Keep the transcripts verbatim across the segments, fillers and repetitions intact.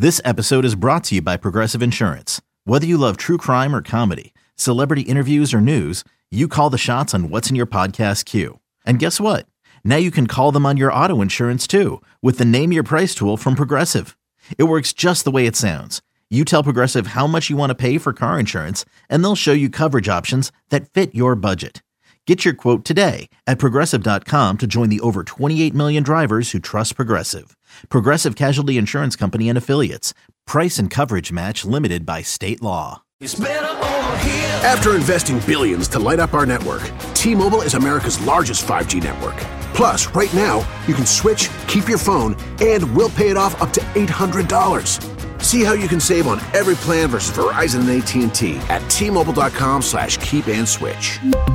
This episode is brought to you by Progressive Insurance. Whether you love true crime or comedy, celebrity interviews or news, you call the shots on what's in your podcast queue. And guess what? Now you can call them on your auto insurance too with the Name Your Price tool from Progressive. It works just the way it sounds. You tell Progressive how much you want to pay for car insurance, and they'll show you coverage options that fit your budget. Get your quote today at Progressive dot com to join the over twenty-eight million drivers who trust Progressive. Progressive Casualty Insurance Company and Affiliates. Price and coverage match limited by state law. It's better over here. After investing billions to light up our network, T-Mobile is America's largest five G network. Plus, right now, you can switch, keep your phone, and we'll pay it off up to eight hundred dollars. See how you can save on every plan versus Verizon and A T and T at T-Mobile.com slash keep and switch.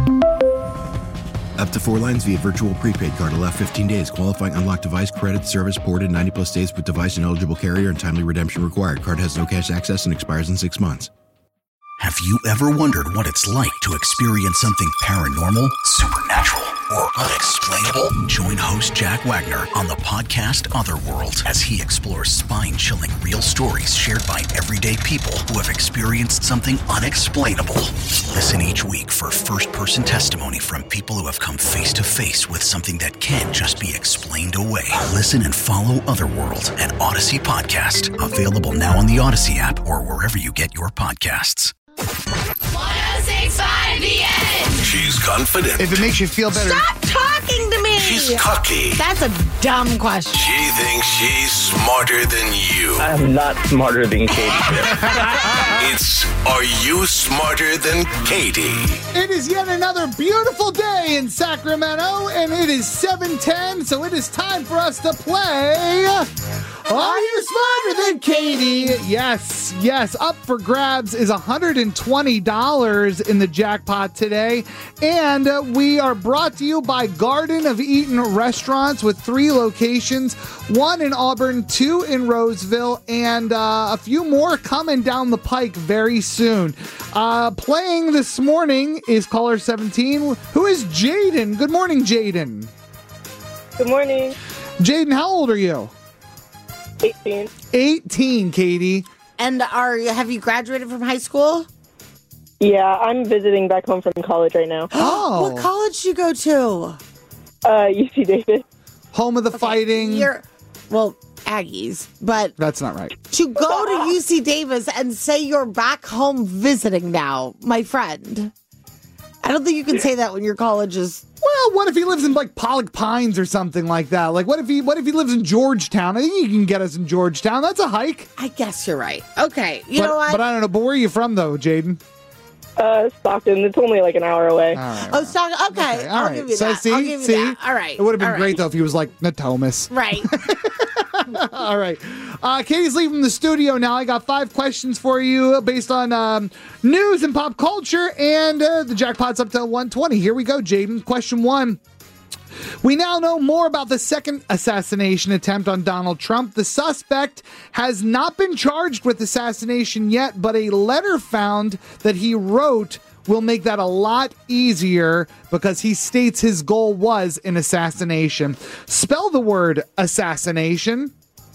Up to four lines via virtual prepaid card. Allow fifteen days. Qualifying unlocked device credit service ported ninety plus days with device and eligible carrier and timely redemption required. Card has no cash access and expires in six months. Have you ever wondered what it's like to experience something paranormal, supernatural, or unexplainable? Join host Jack Wagner on the podcast Otherworld as he explores spine-chilling real stories shared by everyday people who have experienced something unexplainable. Listen each week for first-person testimony from people who have come face-to-face with something that can't just be explained away. Listen and follow Otherworld, an Odyssey podcast. Available now on the Odyssey app or wherever you get your podcasts. one oh six point five The Edge. She's confident. If it makes you feel better. Stop talking to me. She's cocky. That's a dumb question. She thinks she's smarter than you. I'm not smarter than Katie. It's Are You Smarter Than Katie? It is yet another beautiful day in Sacramento, and it is seven ten, so it is time for us to play Are You Smarter Than Katie? Yes, yes. Up for grabs is one hundred twenty dollars in the jackpot today, and uh, we are brought to you by Garden of Eden Restaurants with three locations, one in Auburn, two in Roseville, and uh, a few more coming down the pike very soon. Uh, playing this morning is caller seventeen, who is Jaden. Good morning, Jaden. Good morning. Jaden, how old are you? eighteen. eighteen, Katie. And are have you graduated from high school? Yeah, I'm visiting back home from college right now. Oh. What college do you go to? Uh, U C Davis. Home of the Okay, fighting. You're, well, Aggies, but That's not right. to go to U C Davis and say you're back home visiting now, my friend. I don't think you can say that when your college is... Well, what if he lives in like Pollock Pines or something like that? Like, what if he what if he lives in Georgetown? I think you can get us in Georgetown. That's a hike. I guess you're right. Okay, you but, know what? But I don't know. But where are you from, though, Jaden? Uh, Stockton. It's only like an hour away. All right. Oh, Stock. Okay, Okay, all I'll right. give you So that. see, I'll give you see, that. All right. It would have been all great right. though if he was like Natomas. Right. All right. Uh, Katie's leaving the studio now. I got five questions for you based on um, news and pop culture, and uh, the jackpot's up to one twenty. Here we go, Jaden. Question one. We now know more about the second assassination attempt on Donald Trump. The suspect has not been charged with assassination yet, but a letter found that he wrote will make that a lot easier because he states his goal was an assassination. Spell the word assassination.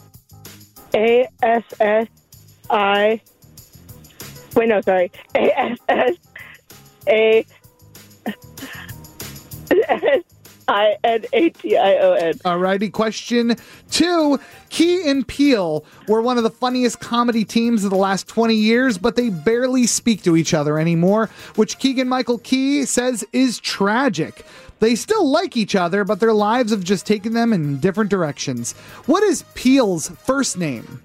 A S S I. Wait, no, sorry. A S S A S I N A T I O N. Alrighty, question two. Key and Peele were one of the funniest comedy teams of the last twenty years, but they barely speak to each other anymore, which Keegan-Michael Key says is tragic. They still like each other, but their lives have just taken them in different directions. What is Peele's first name?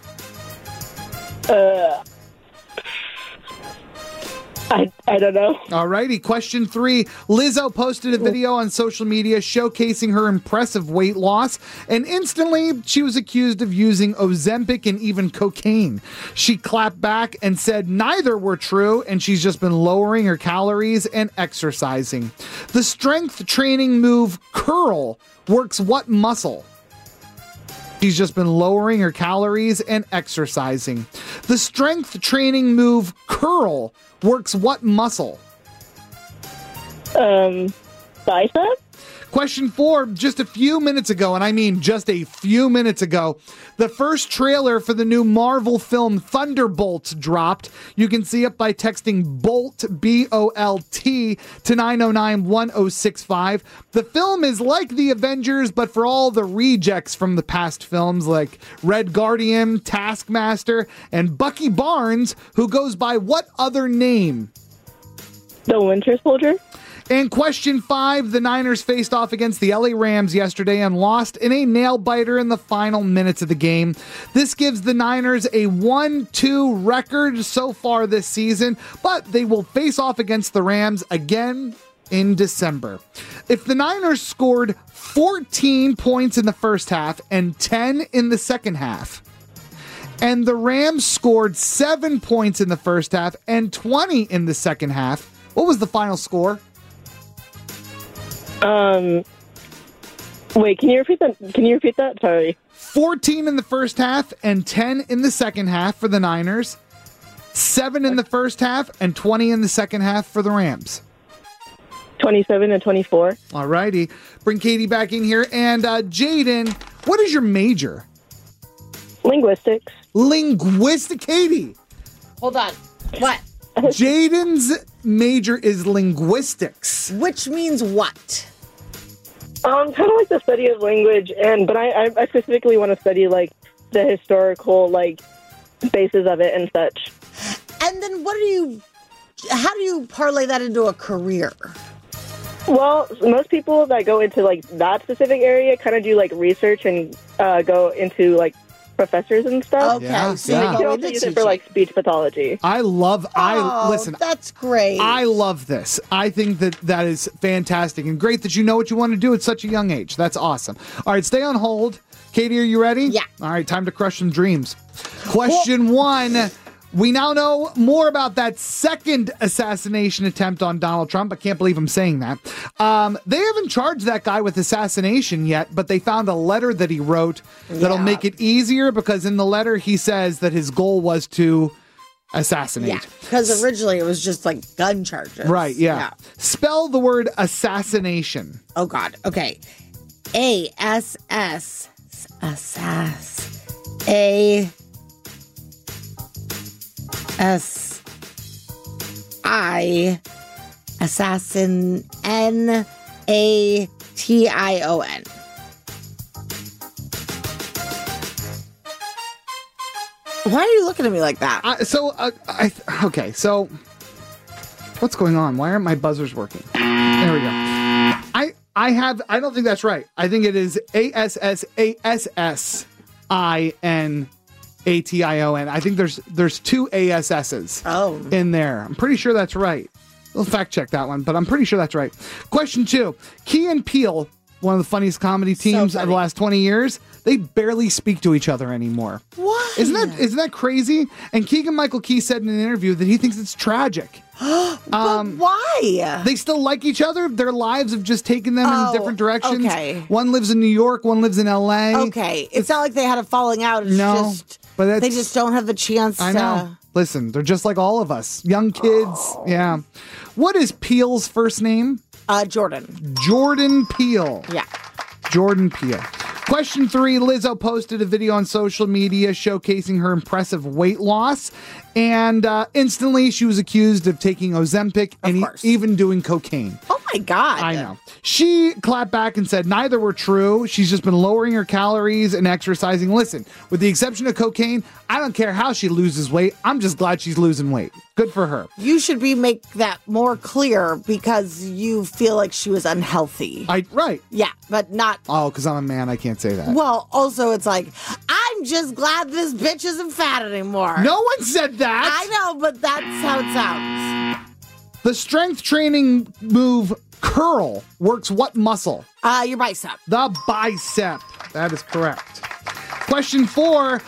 Uh, I, I don't know. Alrighty, question three. Lizzo posted a video on social media showcasing her impressive weight loss, and instantly she was accused of using Ozempic and even cocaine. She clapped back and said neither were true, and she's just been lowering her calories and exercising. The strength training move curl works what muscle? She's just been lowering her calories and exercising. The strength training move curl works what muscle? Um, bicep? Question four, just a few minutes ago, and I mean just a few minutes ago, the first trailer for the new Marvel film Thunderbolts dropped. You can see it by texting BOLT, B O L T, to nine oh nine one oh six five. The film is like the Avengers, but for all the rejects from the past films like Red Guardian, Taskmaster, and Bucky Barnes, who goes by what other name? The Winter Soldier. And question five, the Niners faced off against the L A Rams yesterday and lost in a nail-biter in the final minutes of the game. This gives the Niners a one two record so far this season, but they will face off against the Rams again in December. If the Niners scored fourteen points in the first half and ten in the second half, and the Rams scored seven points in the first half and twenty in the second half, what was the final score? Um, wait, can you repeat that? Can you repeat that? Sorry. fourteen in the first half and ten in the second half for the Niners. seven in the first half and twenty in the second half for the Rams. twenty-seven and twenty-four. All righty. Bring Katie back in here. And uh, Jaden, what is your major? Linguistics. Linguistic. Katie. Hold on. What? Jaden's major is linguistics. Which means what? Um, kind of like the study of language, and but I, I specifically want to study like the historical like basis of it and such. And then what do you? How do you parlay that into a career? Well, most people that go into like that specific area kind of do like research and uh, go into like professors and stuff. Okay, Yeah, so yeah. you You go can also into use it for teaching. like speech pathology. I love, I Oh, listen, that's great. I love this. I think that that is fantastic and great that you know what you want to do at such a young age. That's awesome. All right, stay on hold. Katie, are you ready? Yeah. All right, time to crush some dreams. Question one. We now know more about that second assassination attempt on Donald Trump. I can't believe I'm saying that. Um, they haven't charged that guy with assassination yet, but they found a letter that he wrote that'll Yeah. make it easier because in the letter he says that his goal was to assassinate. Yeah, because originally it was just like gun charges. Right, yeah. Spell the word assassination. Oh, God. Okay. A S S. Assass. A. S. I. Assassin. N. A. T I O N. Why are you looking at me like that? Uh, so, uh, I okay, so what's going on? Why aren't my buzzers working? There we go. I I have, I don't think that's right. I think it is A S S A S S I N A T I O N. I think there's there's two A S S's Oh. in there. I'm pretty sure that's right. We'll fact check that one, but I'm pretty sure that's right. Question two. Key and Peele, one of the funniest comedy teams of the funny. last twenty years, they barely speak to each other anymore. What? Isn't that isn't that crazy? And Keegan-Michael Key said in an interview that he thinks it's tragic. But why? They still like each other. Their lives have just taken them Oh, in different directions. okay. One lives in New York, one lives in L A. Okay. It's not like they had a falling out. It's No, just but that's- they just don't have the chance I to. know. Listen, they're just like all of us. Young kids. Yeah. What is Peele's first name? Uh, Jordan. Jordan Peele. Yeah. Jordan Peele. Question three, Lizzo posted a video on social media showcasing her impressive weight loss. And uh, instantly she was accused of taking Ozempic and e- course. even doing cocaine. Oh my God. I know. She clapped back and said neither were true. She's just been lowering her calories and exercising. Listen, with the exception of cocaine, I don't care how she loses weight. I'm just glad she's losing weight. Good for her. You should be make that more clear because you feel like she was unhealthy. I right. Yeah, but not. Oh, because I'm a man, I can't say that. Well, also it's like I'm just glad this bitch isn't fat anymore. No one said that. I know, but that's how it sounds. The strength training move curl works what muscle? Uh, your bicep. The bicep. That is correct. Question four.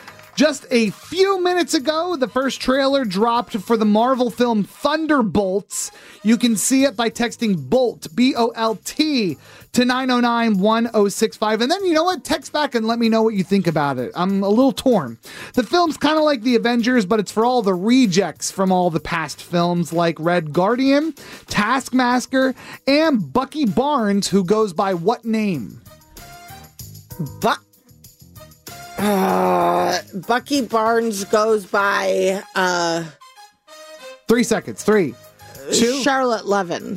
Just a few minutes ago, the first trailer dropped for the Marvel film Thunderbolts. You can see it by texting BOLT, B O L T, to nine oh nine, one oh six five. And then, you know what? Text back and let me know what you think about it. I'm a little torn. The film's kind of like the Avengers, but it's for all the rejects from all the past films like Red Guardian, Taskmaster, and Bucky Barnes, who goes by what name? But... Uh, Bucky Barnes goes by uh, three seconds. Three, two. Charlotte Levin.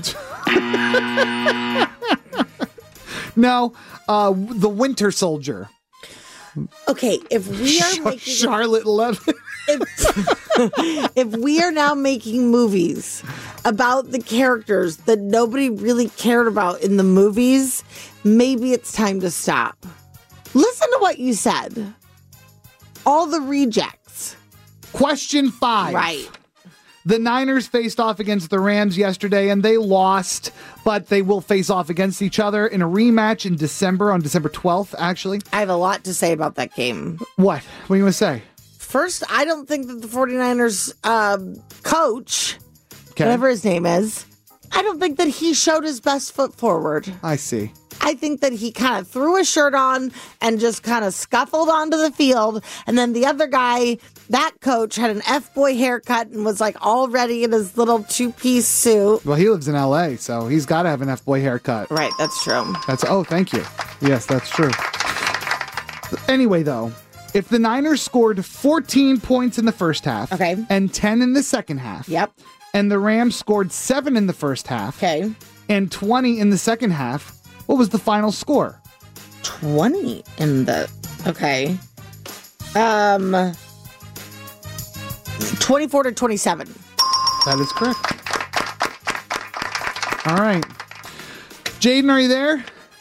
No, uh, the Winter Soldier. Okay, if we are Sh- making Charlotte Levin. if, if we are now making movies about the characters that nobody really cared about in the movies, maybe it's time to stop. Listen to what you said. All the rejects. Question five. Right. The Niners faced off against the Rams yesterday, and they lost, but they will face off against each other in a rematch in December, on December twelfth, actually. I have a lot to say about that game. What? What are you going to say? First, I don't think that the 49ers um, coach, Okay. whatever his name is, I don't think that he showed his best foot forward. I see. I think that he kind of threw his shirt on and just kind of scuffled onto the field. And then the other guy, that coach, had an F-boy haircut and was like all ready in his little two-piece suit. Well, he lives in L A, so he's got to have an F-boy haircut. Right, that's true. That's oh, thank you. Yes, that's true. Anyway, though, if the Niners scored fourteen points in the first half, okay, and ten in the second half, yep, and the Rams scored seven in the first half, okay, and twenty in the second half, what was the final score? twenty in the... Okay. Um... twenty-four to twenty-seven. That is correct. All right. Jaden, are you there?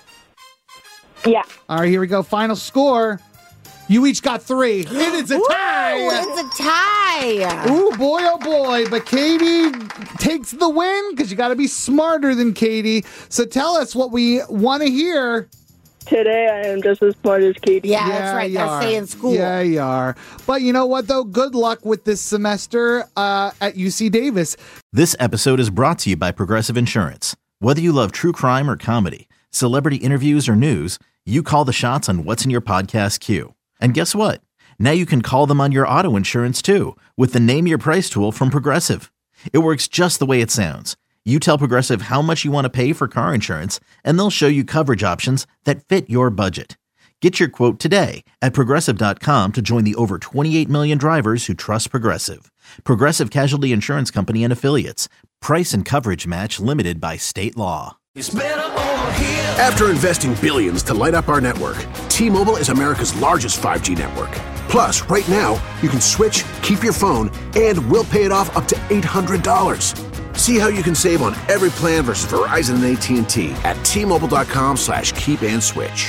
Yeah. All right, here we go. Final score. You each got three. It is a tie. Ooh, it's a tie. Ooh, boy, oh boy. But Katie takes the win because you got to be smarter than Katie. So tell us what we want to hear. Today I am just as smart as Katie. Yeah, yeah, that's right. you Gotta are. stay in school. Yeah, you are. But you know what, though? Good luck with this semester uh, at U C Davis. This episode is brought to you by Progressive Insurance. Whether you love true crime or comedy, celebrity interviews or news, you call the shots on what's in your podcast queue. And guess what? Now you can call them on your auto insurance too with the Name Your Price tool from Progressive. It works just the way it sounds. You tell Progressive how much you want to pay for car insurance, and they'll show you coverage options that fit your budget. Get your quote today at Progressive dot com to join the over twenty-eight million drivers who trust Progressive. Progressive Casualty Insurance Company and Affiliates. Price and coverage match limited by state law. After investing billions to light up our network, T-Mobile is America's largest five G network. Plus, right now, you can switch, keep your phone, and we'll pay it off up to eight hundred dollars. See how you can save on every plan versus Verizon and A T and T at T-Mobile.com slash keep and switch.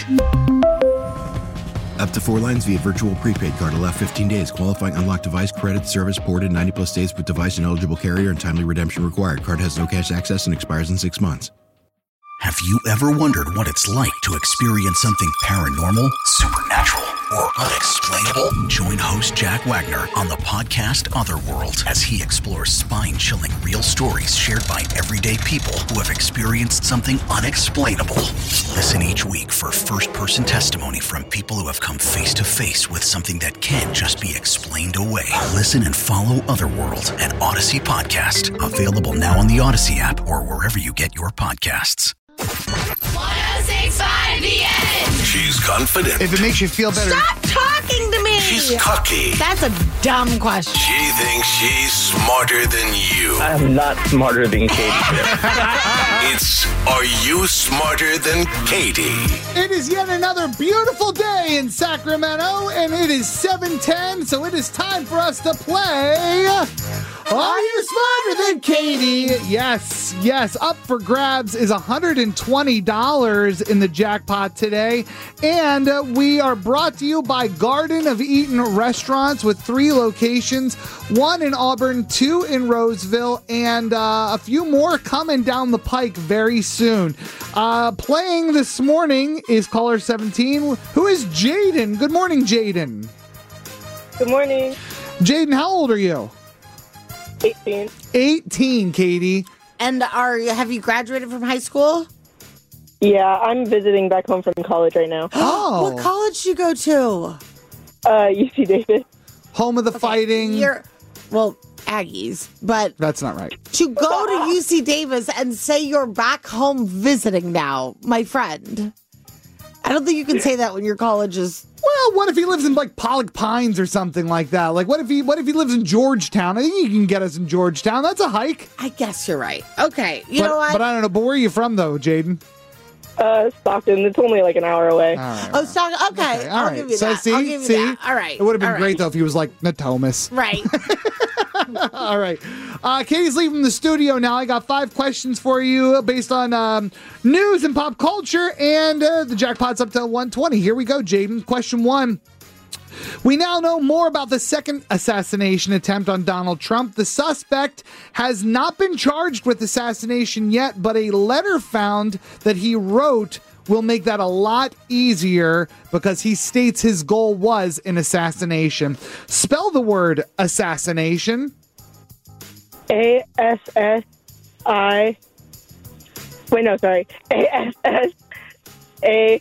Up to four lines via virtual prepaid card. Allow fifteen days. Qualifying unlocked device credit service ported ninety plus days with device and eligible carrier and timely redemption required. Card has no cash access and expires in six months. Have you ever wondered what it's like to experience something paranormal, supernatural, or unexplainable? Join host Jack Wagner on the podcast Otherworld as he explores spine-chilling real stories shared by everyday people who have experienced something unexplainable. Listen each week for first-person testimony from people who have come face-to-face with something that can't just be explained away. Listen and follow Otherworld, an Odyssey podcast, available now on the Odyssey app or wherever you get your podcasts. one oh six point five The Edge. She's confident. If it makes you feel better. Stop talking to me. She's cocky. That's a dumb question. She thinks she's smarter than you. I'm not smarter than Katie. It's Are You Smarter Than Katie? It is yet another beautiful day in Sacramento, and it is seven ten, so it is time for us to play Are You Smarter Than Katie? Yes, yes. Up for grabs is one hundred twenty dollars in the jackpot today, and uh, we are brought to you by Garden of Eden Restaurants with three locations, one in Auburn, two in Roseville, and uh, a few more coming down the pike very soon. Uh, playing this morning is caller seventeen, who is Jaden. Good morning, Jaden. Good morning. Jaden, how old are you? eighteen. eighteen, Katie. And are have you graduated from high school? Yeah, I'm visiting back home from college right now. Oh. What college do you go to? Uh, U C Davis. Home of the Okay, fighting. You're, well, Aggies, but That's not right. to go to U C Davis and say you're back home visiting now, my friend. I don't think you can say that when your college is. Well, what if he lives in like Pollock Pines or something like that? Like, what if he what if he lives in Georgetown? I think you can get us in Georgetown. That's a hike. I guess you're right. Okay, you but, know what? But I don't know. But where are you from, though, Jaden? Uh, Stockton. It's only like an hour away. All right. oh, stop. Okay, Okay, all I'll right. give you So that. see, I'll give you see, that. All right. It would have been all great right. though if he was like Natomas. Right. All right. Uh, Katie's leaving the studio now. I got five questions for you based on um, news and pop culture, and uh, the jackpot's up to one twenty. Here we go, Jaden. Question one. We now know more about the second assassination attempt on Donald Trump. The suspect has not been charged with assassination yet, but a letter found that he wrote will make that a lot easier because he states his goal was an assassination. Spell the word assassination. A S S I. Wait, no, sorry. A S S A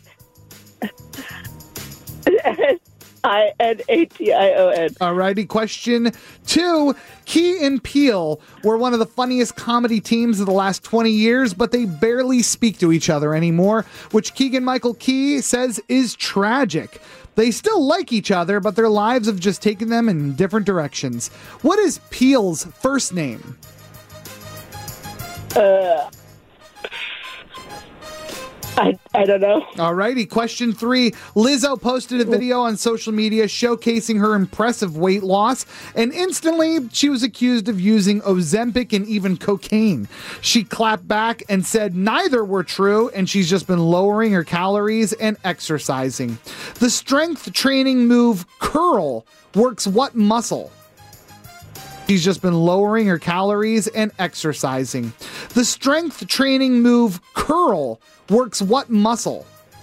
S I N A T I O N. Alrighty, question two. Key and Peele were one of the funniest comedy teams of the last twenty years, but they barely speak to each other anymore, which Keegan-Michael Key says is tragic. They still like each other, but their lives have just taken them in different directions. What is Peele's first name? Uh, I, I don't know. Alrighty, question three. Lizzo posted a video on social media showcasing her impressive weight loss, and instantly she was accused of using Ozempic and even cocaine. She clapped back and said neither were true, and she's just been lowering her calories and exercising. The strength training move curl works what muscle? She's just been lowering her calories and exercising. The strength training move curl works what muscle?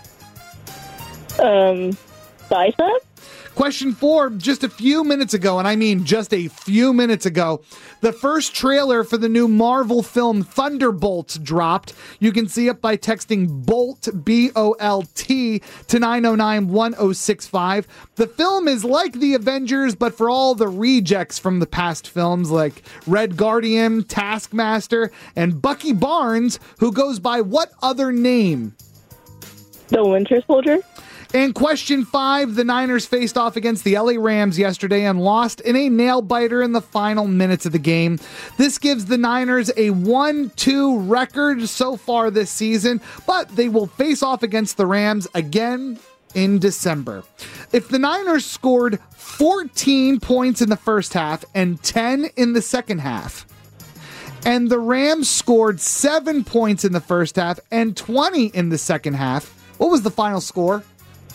Um, bicep? Question four, just a few minutes ago, and I mean just a few minutes ago, the first trailer for the new Marvel film Thunderbolts dropped. You can see it by texting BOLT, B O L T, to nine oh nine one oh six five. The film is like the Avengers, but for all the rejects from the past films like Red Guardian, Taskmaster, and Bucky Barnes, who goes by what other name? The Winter Soldier? And question five, the Niners faced off against the L A Rams yesterday and lost in a nail-biter in the final minutes of the game. This gives the Niners a one two record so far this season, but they will face off against the Rams again in December. If the Niners scored fourteen points in the first half and ten in the second half, and the Rams scored seven points in the first half and twenty in the second half, what was the final score?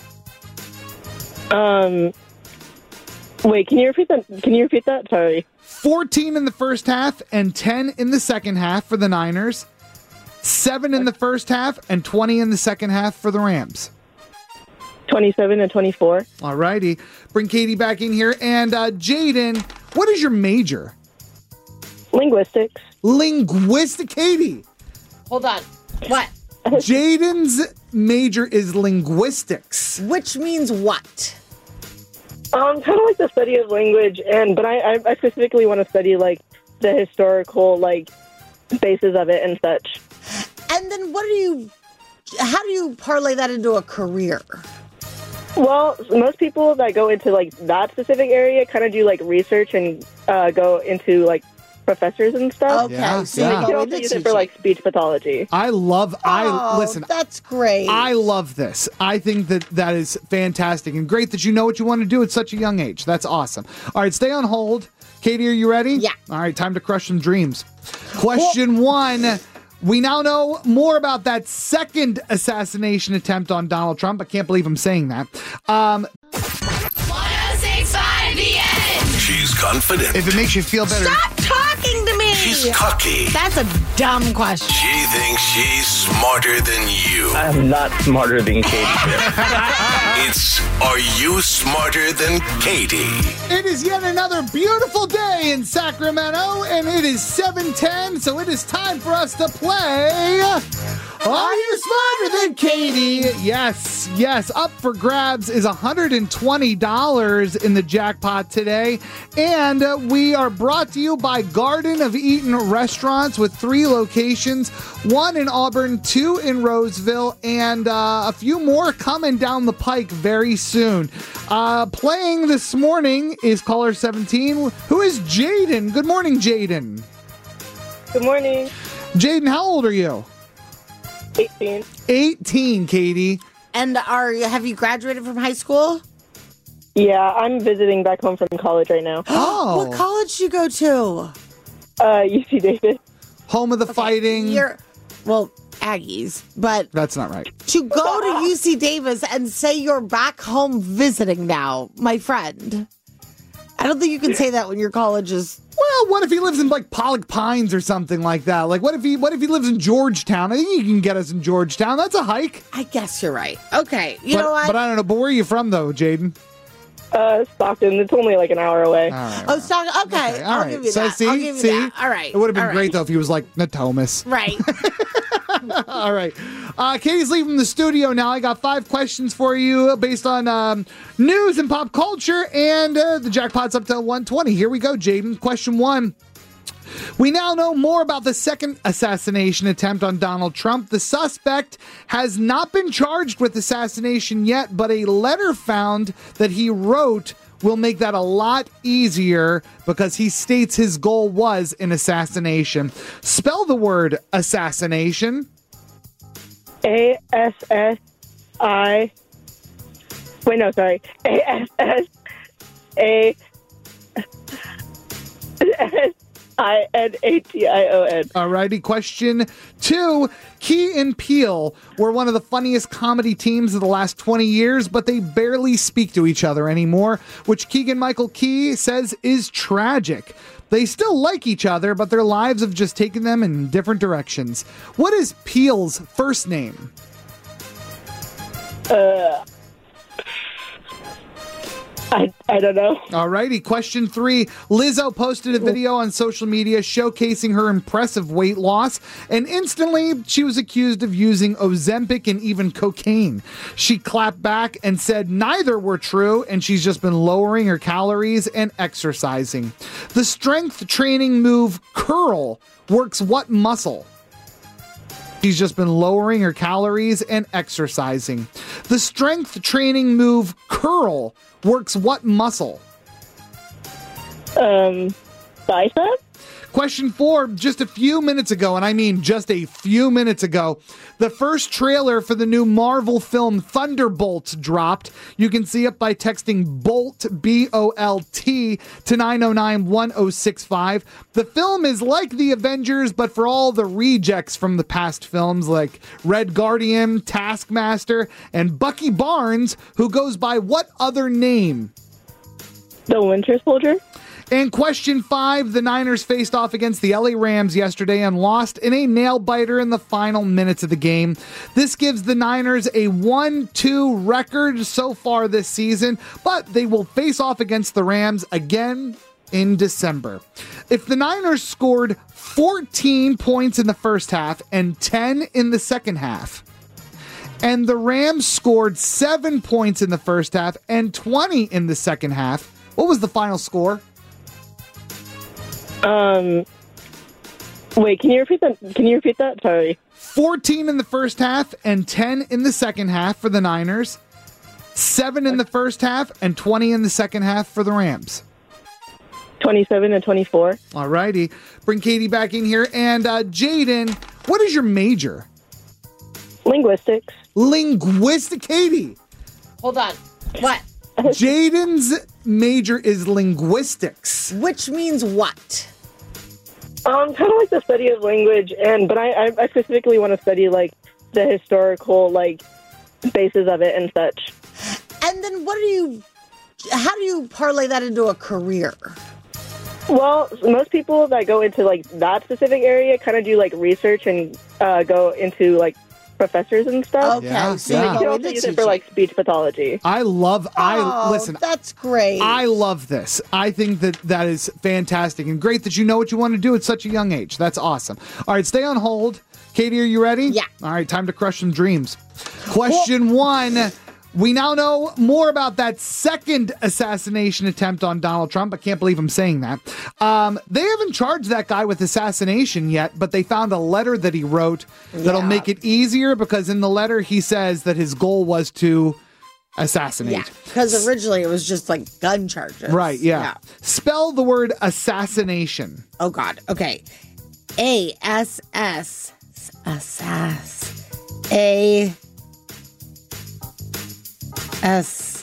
Um, wait, can you repeat that? Can you repeat that? Sorry. fourteen in the first half and ten in the second half for the Niners. seven in the first half and twenty in the second half for the Rams. twenty-seven and twenty-four. All righty. Bring Katie back in here. And uh, Jaden, what is your major? Linguistics. Linguistic. Katie. Hold on. What? Jaden's major is linguistics. Which means what? Um, kind of like the study of language, and but I, I, I specifically want to study like the historical like basis of it and such. And then what do you? How do you parlay that into a career? Well, most people that go into like that specific area kind of do like research and uh, go into like professors and stuff. Okay, Yeah, so yeah. you You go can into also use it for teaching. like speech pathology. I love, I Oh, listen, that's great. I love this. I think that that is fantastic and great that you know what you want to do at such a young age. That's awesome. All right, stay on hold. Katie, are you ready? Yeah. All right, time to crush some dreams. Question one. We now know more about that second assassination attempt on Donald Trump. I can't believe I'm saying that. Um, one oh six point five The Edge. She's confident. If it makes you feel better. Stop talking to me. She's cocky. That's a dumb question. She thinks she's smarter than you. I'm not smarter than Katie. It's Are You Smarter Than Katie? It is yet another beautiful day in Sacramento, and it is seven ten, so it is time for us to play Are You Smarter Than Katie? Yes, yes. Up for grabs is one hundred twenty dollars in the jackpot today, and uh, we are brought to you by Garden of Eden Restaurants with three locations, one in Auburn, two in Roseville, and uh, a few more coming down the pike very soon. Uh, playing this morning is caller seventeen, who is Jaden. Good morning, Jaden. Good morning. Jaden, how old are you? eighteen. eighteen, Katie. And are have you graduated from high school? Yeah, I'm visiting back home from college right now. Oh. What college did you go to? Uh, U C Davis. Home of the Okay, fighting. You're, well, Aggies, but That's not right. to go to U C Davis and say you're back home visiting now, my friend. I don't think you can say that when your college is... Well, what if he lives in like Pollock Pines or something like that? Like, what if he what if he lives in Georgetown? I think you can get us in Georgetown. That's a hike. I guess you're right. Okay, you but, know what? But I don't know. But where are you from, though, Jaden? Uh, Stockton. It's only like an hour away. All right. Oh, stop. Okay, Okay, all I'll right. give you So that. see, I'll give you see, that. All right. It would have been all great right. though if he was like Natomas. Right. All right. Uh, Katie's leaving the studio now. I got five questions for you based on um, news and pop culture, and uh, the jackpot's up to one twenty. Here we go, Jaden. Question one. We now know more about the second assassination attempt on Donald Trump. The suspect has not been charged with assassination yet, but a letter found that he wrote will make that a lot easier because he states his goal was an assassination. Spell the word assassination. A S S I. Wait, no, sorry. A S S A S I N A T I O N. Alrighty, question two. Key and Peele were one of the funniest comedy teams of the last twenty years, but they barely speak to each other anymore, which Keegan-Michael Key says is tragic. They still like each other, but their lives have just taken them in different directions. What is Peele's first name? Uh, I, I don't know. Alrighty, question three. Lizzo posted a video on social media showcasing her impressive weight loss, and instantly she was accused of using Ozempic and even cocaine. She clapped back and said neither were true, and she's just been lowering her calories and exercising. The strength training move curl works what muscle? She's just been lowering her calories and exercising. The strength training move curl works what muscle? Um, bicep? Question four, just a few minutes ago, and I mean just a few minutes ago, the first trailer for the new Marvel film Thunderbolts dropped. You can see it by texting BOLT, B O L T, to nine oh nine one oh six five. The film is like the Avengers, but for all the rejects from the past films like Red Guardian, Taskmaster, and Bucky Barnes, who goes by what other name? The Winter Soldier? And question five, the Niners faced off against the L A Rams yesterday and lost in a nail-biter in the final minutes of the game. This gives the Niners a one two record so far this season, but they will face off against the Rams again in December. If the Niners scored fourteen points in the first half and ten in the second half, and the Rams scored seven points in the first half and twenty in the second half, what was the final score? Um, wait, can you repeat that? Can you repeat that? Sorry. fourteen in the first half and ten in the second half for the Niners. seven in the first half and twenty in the second half for the Rams. twenty-seven and twenty-four. All righty. Bring Katie back in here. And uh, Jaden, what is your major? Linguistics. Linguistic. Katie. Hold on. What? Jaden's major is linguistics. Which means what? Um, kind of like the study of language, and but I, I, I specifically want to study like the historical like basis of it and such. And then what do you? How do you parlay that into a career? Well, most people that go into like that specific area kind of do like research and uh, go into like professors and stuff. Okay, Yeah, so yeah. you You go can also into use it for teaching. like speech pathology. I love, I Oh, listen, that's great. I love this. I think that that is fantastic and great that you know what you want to do at such a young age. That's awesome. All right, stay on hold. Katie, are you ready? Yeah. All right, time to crush some dreams. Question one. We now know more about that second assassination attempt on Donald Trump. I can't believe I'm saying that. Um, they haven't charged that guy with assassination yet, but they found a letter that he wrote that'll Yeah. make it easier because in the letter he says that his goal was to assassinate. Yeah, because originally it was just like gun charges. Right, yeah. Spell the word assassination. Oh, God. Okay. A S S. Assass. A S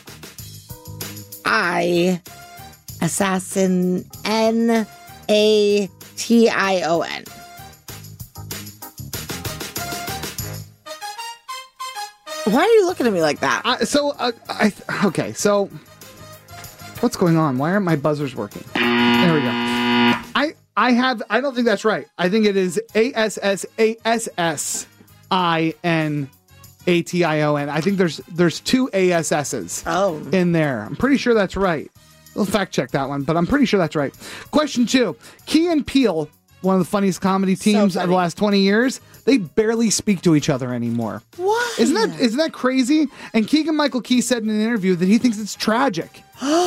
I. Assassin. N A T I O N. Why are you looking at me like that? Uh, so, uh, I okay, so what's going on? Why aren't my buzzers working? There we go. I I have, I don't think that's right. I think it is A S S A S S I N A T I O N. I think there's there's two A S S's Oh. in there. I'm pretty sure that's right. We'll fact check that one, but I'm pretty sure that's right. Question two. Key and Peele, one of the funniest comedy teams of funny. the last twenty years, they barely speak to each other anymore. What? Isn't that isn't that crazy? And Keegan Michael Key said in an interview that he thinks it's tragic.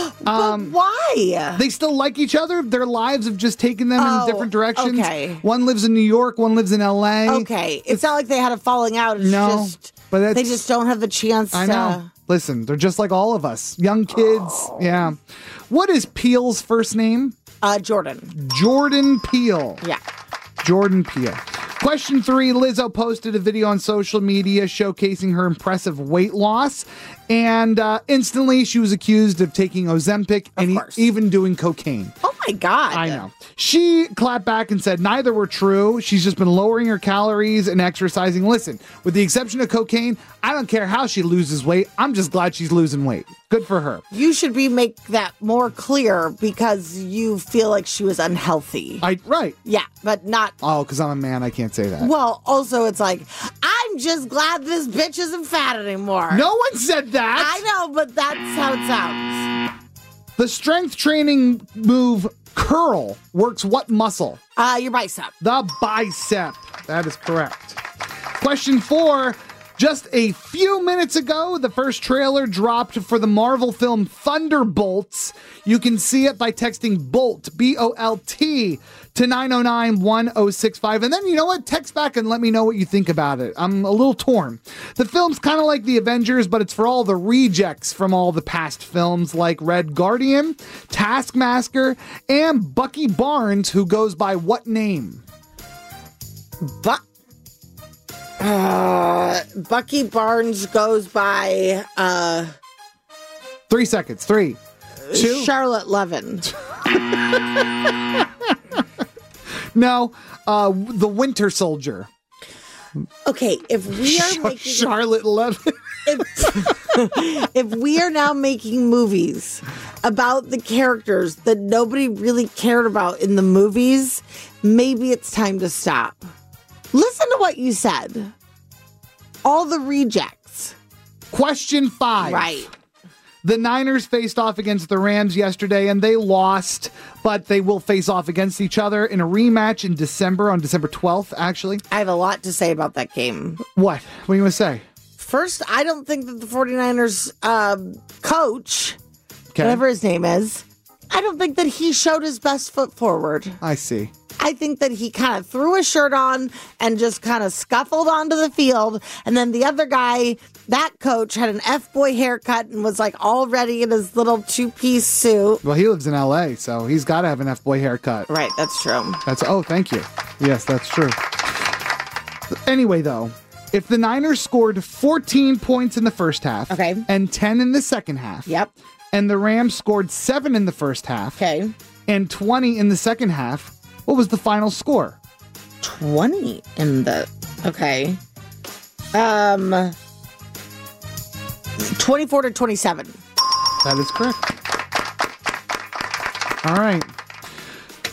But why? They still like each other. Their lives have just taken them Oh, in different directions. okay. One lives in New York, one lives in L A. Okay. It's not like they had a falling out. It's No, just but that's- they just don't have the chance I to. know. Listen, they're just like all of us, young kids. Yeah. What is Peele's first name? Uh, Jordan. Jordan Peele. Yeah. Jordan Peele. Question three, Lizzo posted a video on social media showcasing her impressive weight loss, and uh, instantly she was accused of taking Ozempic and e- course. even doing cocaine. Oh my God. I know. She clapped back and said neither were true. She's just been lowering her calories and exercising. Listen, with the exception of cocaine, I don't care how she loses weight. I'm just glad she's losing weight. Good for her. You should be make that more clear because you feel like she was unhealthy. I right. Yeah, but not. Oh, because I'm a man, I can't say that. Well, also it's like I'm just glad this bitch isn't fat anymore. No one said that. I know, but that's how it sounds. The strength training move curl works what muscle? Uh, your bicep. The bicep. That is correct. Question four. Just a few minutes ago, the first trailer dropped for the Marvel film Thunderbolts. You can see it by texting BOLT, B O L T, to nine oh nine one oh six five. And then, you know what? Text back and let me know what you think about it. I'm a little torn. The film's kind of like the Avengers, but it's for all the rejects from all the past films like Red Guardian, Taskmaster, and Bucky Barnes, who goes by what name? But uh, Bucky Barnes goes by uh, Three seconds. Three, two. Charlotte Levin. No, uh, the Winter Soldier. Okay, if we are Char- making Charlotte Levin. if, if we are now making movies about the characters that nobody really cared about in the movies, maybe it's time to stop. Listen to what you said. All the rejects. Question five. Right. The Niners faced off against the Rams yesterday, and they lost, but they will face off against each other in a rematch in December, on December twelfth, actually. I have a lot to say about that game. What? What are you going to say? First, I don't think that the 49ers um, coach, Okay. whatever his name is, I don't think that he showed his best foot forward. I see. I think that he kind of threw his shirt on and just kind of scuffled onto the field. And then the other guy, that coach, had an F-boy haircut and was like all ready in his little two-piece suit. Well, he lives in L A, so he's got to have an F-boy haircut. Right, that's true. That's oh, thank you. Yes, that's true. Anyway, though, if the Niners scored fourteen points in the first half, Okay. and ten in the second half, Yep. and the Rams scored seven in the first half, Okay. and twenty in the second half, what was the final score? twenty in the... Okay. Um... twenty-four to twenty-seven. That is correct. All right.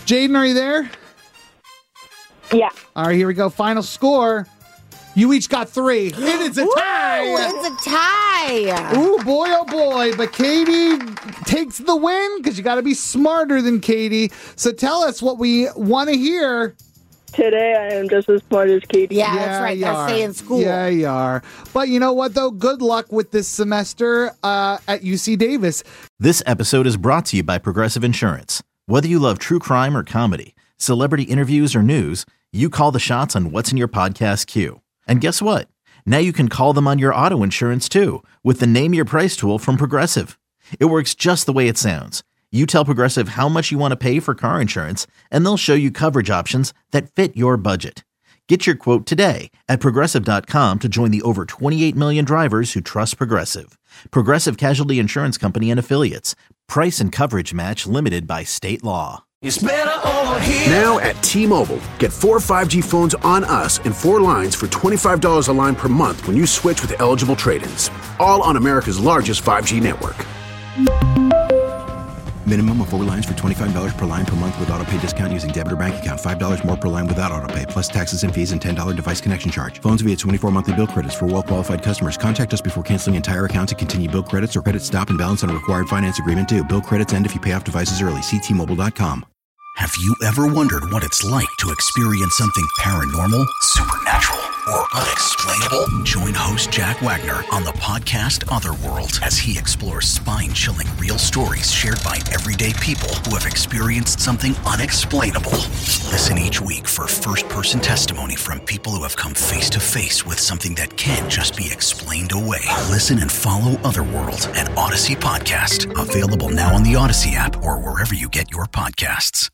Jaden, are you there? Yeah. All right, here we go. Final score. You each got three. It is a tie. Ooh, it's a tie. Ooh, boy, oh boy. But Katie takes the win because you got to be smarter than Katie. So tell us what we want to hear. Today I am just as smart as Katie. Yeah, that's right. you Gotta are. stay in school. Yeah, you are. But you know what, though? Good luck with this semester uh, at U C Davis. This episode is brought to you by Progressive Insurance. Whether you love true crime or comedy, celebrity interviews or news, you call the shots on what's in your podcast queue. And guess what? Now you can call them on your auto insurance too with the Name Your Price tool from Progressive. It works just the way it sounds. You tell Progressive how much you want to pay for car insurance, and they'll show you coverage options that fit your budget. Get your quote today at Progressive dot com to join the over twenty-eight million drivers who trust Progressive. Progressive Casualty Insurance Company and Affiliates. Price and coverage match limited by state law. It's better over here. Now at T-Mobile, get four five G phones on us and four lines for twenty-five dollars a line per month when you switch with eligible trade-ins. All on America's largest five G network. Minimum of four lines for twenty-five dollars per line per month with autopay discount using debit or bank account. five dollars more per line without autopay, plus taxes and fees and ten dollars device connection charge. Phones via twenty-four monthly bill credits for well-qualified customers. Contact us before canceling entire account to continue bill credits or credit stop and balance on a required finance agreement due. Bill credits end if you pay off devices early. See T Mobile dot com. Have you ever wondered what it's like to experience something paranormal, supernatural, or unexplainable? Join host Jack Wagner on the podcast Otherworld as he explores spine-chilling real stories shared by everyday people who have experienced something unexplainable. Listen each week for first-person testimony from people who have come face-to-face with something that can't just be explained away. Listen and follow Otherworld, an Odyssey podcast, available now on the Odyssey app or wherever you get your podcasts.